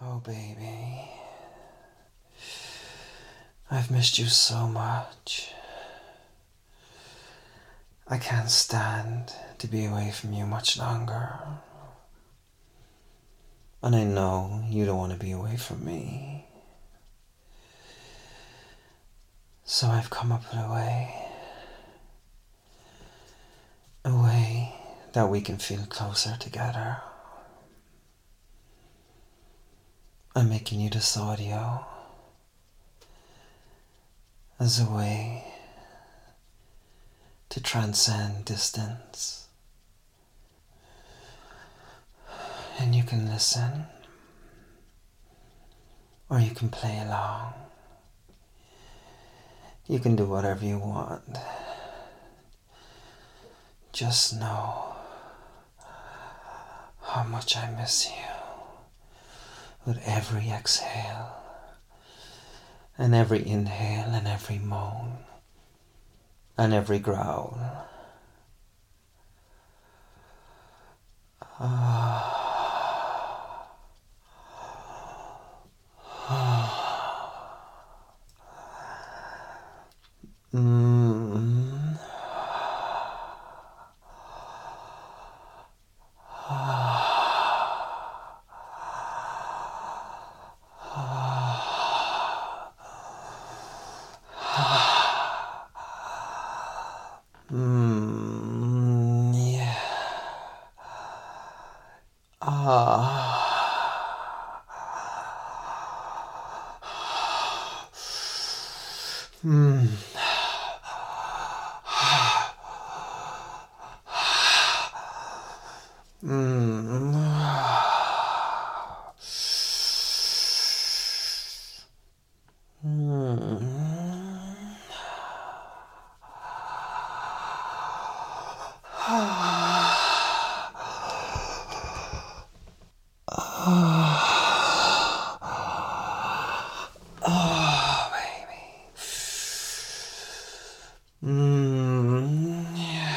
Oh, baby. I've missed you so much. I can't stand to be away from you much longer. And I know you don't want to be away from me. So I've come up with a way that we can feel closer together. I'm making you this audio as a way to transcend distance. And you can listen, or you can play along. You can do whatever you want. Just know how much I miss you with every exhale, and every inhale, and every moan, and every growl. Mm. Yeah. Mm. Mm. Oh, baby. Yeah.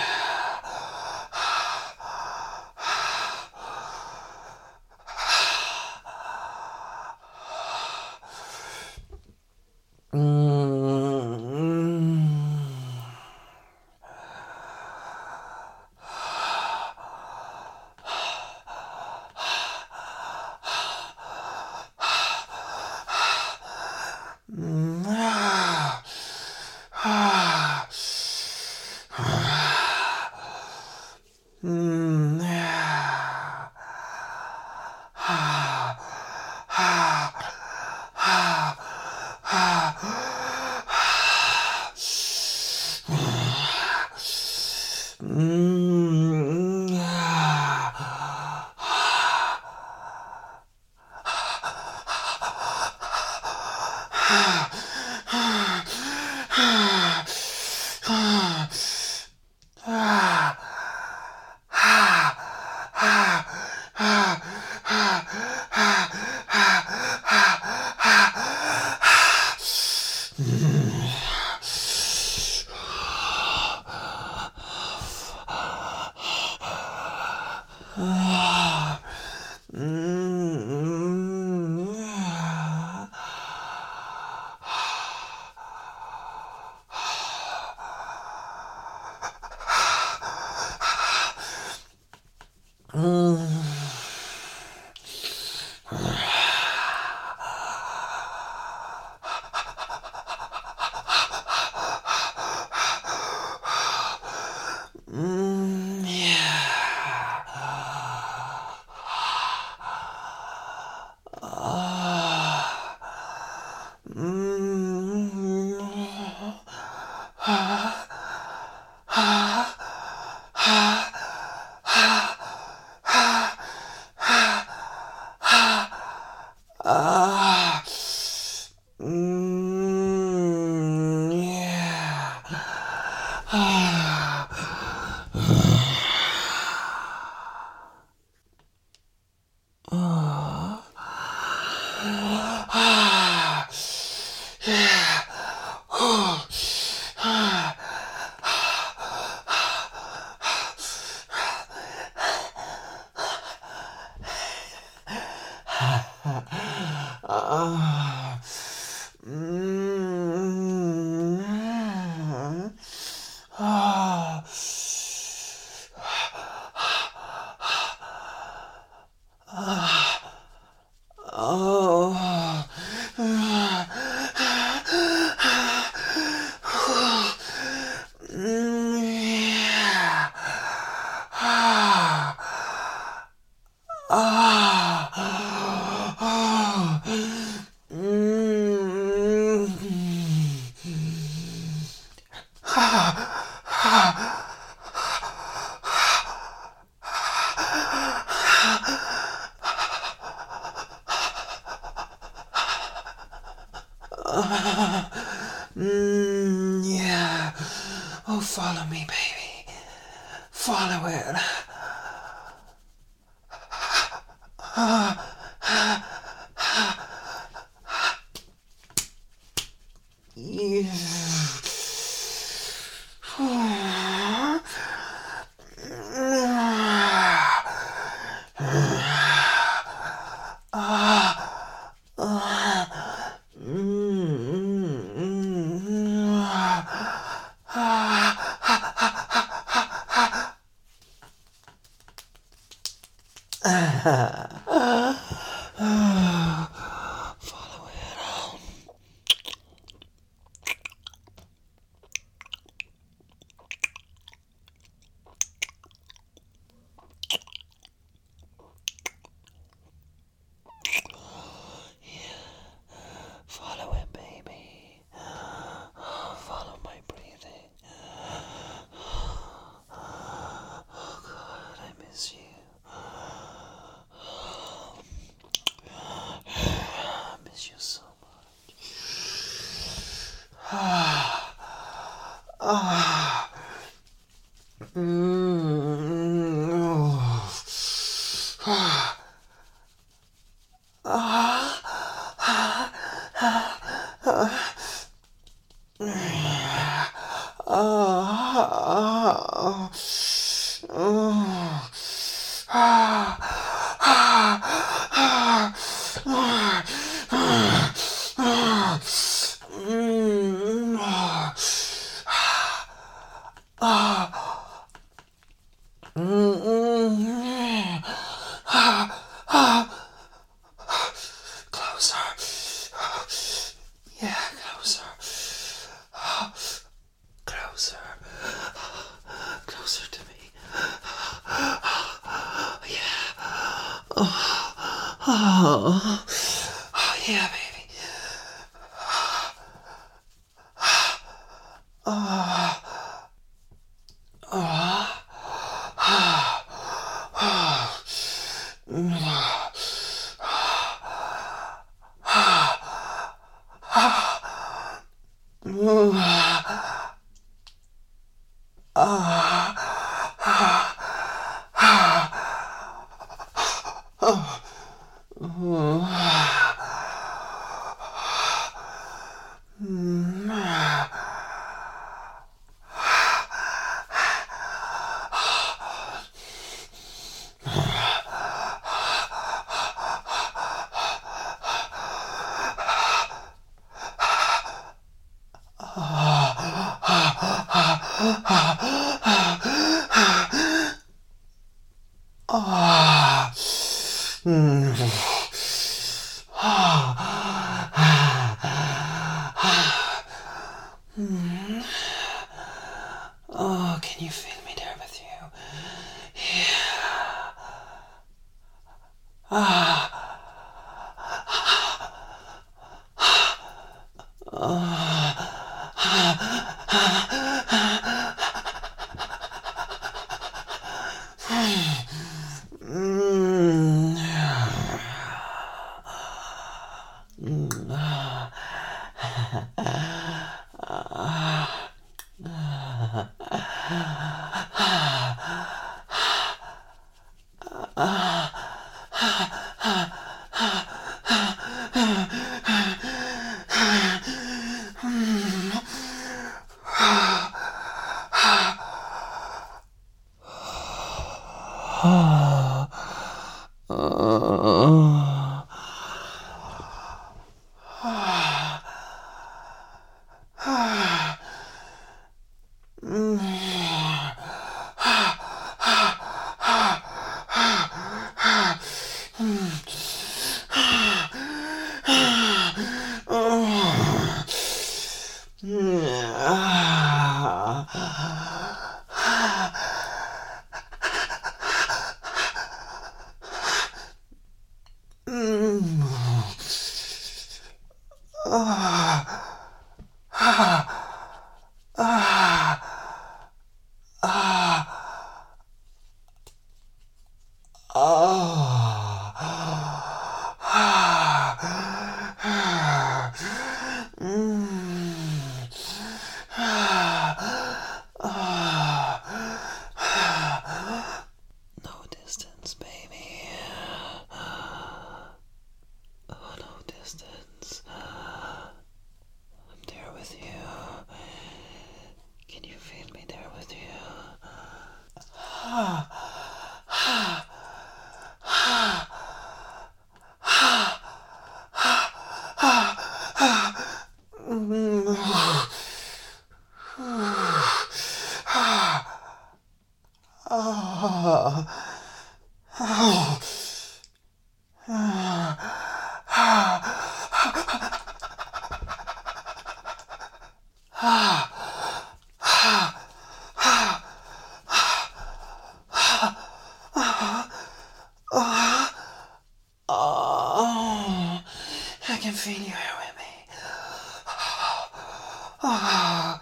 Ah. Ah. Oh. Yeah. Oh, follow me, baby. Follow it. Follow it. Follow it, baby. Follow my breathing. Oh God, I miss you. I miss you so much. Closer. Yeah, closer. Closer. Closer to me. Yeah. Oh, yeah, baby. Oh, can you feel me there with you? Yeah. No distance, baby. Oh, no distance. I'm there with you. Can you feel me there with you? Oh, I can feel you here with me. Oh,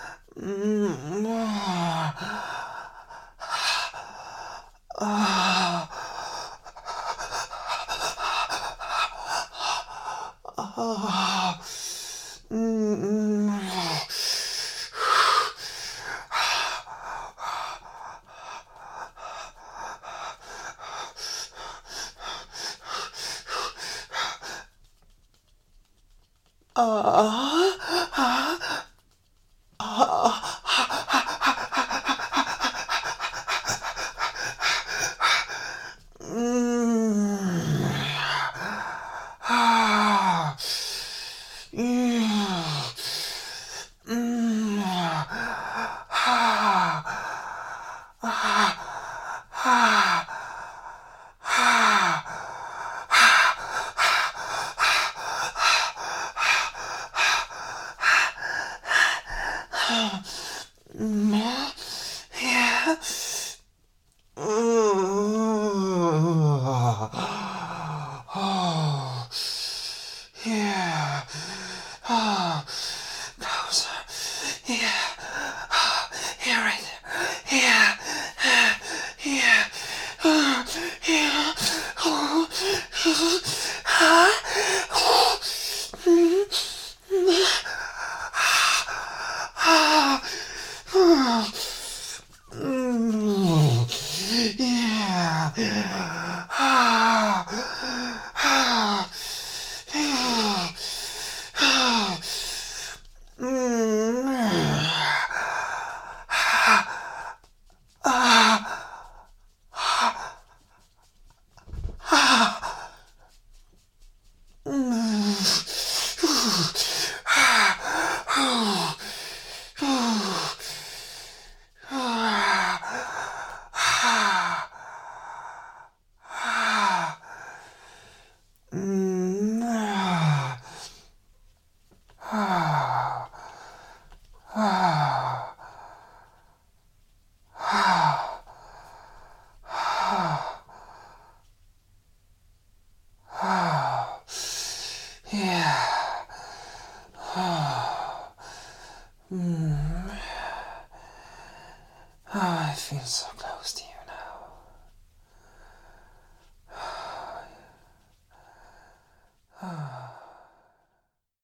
yeah. Oh, yeah. Oh, closer. Yeah. Yeah, right there. Yeah. Yeah. Yeah. Yeah. Oh, I feel so close.